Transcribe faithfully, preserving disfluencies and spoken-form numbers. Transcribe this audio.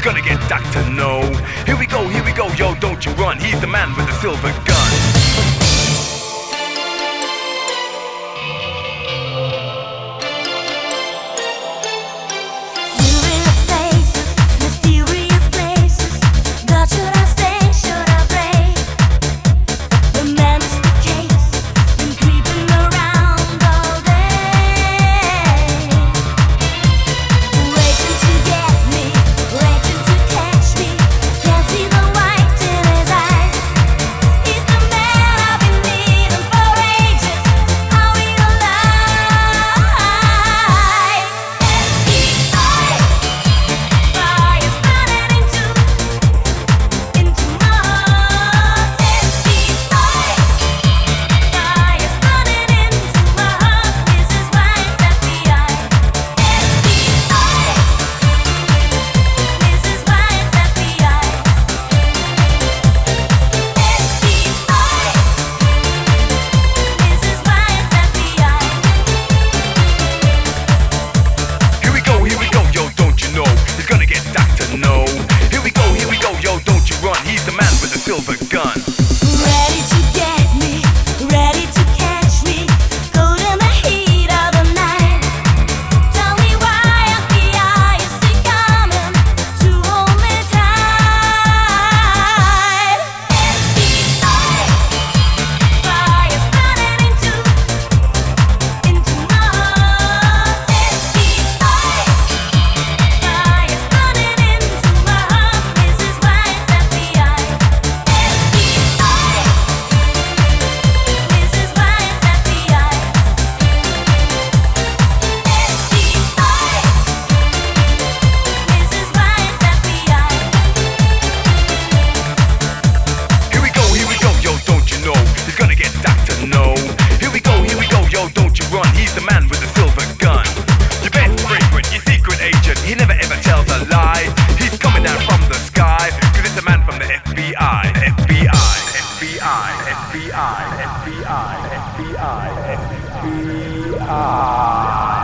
He's gonna get Doctor No. Here we go, here we go, yo, don't you run. He's the man with the silver gun. Silver gun. Ready to get me, ready to catch me, caught in the heat of the night. Tell me why F B I is he coming to hold me tight. F B I, fire's burning into, into my heart. F B I, fire's burning into my heart. This is why it's F B I. He's the man with the silver gun. Your best friend, your secret agent. He never ever tells a lie. He's coming down from the sky, cause it's the man from the F B I. F B I, F B I, F B I, F B I, F B I, F B I.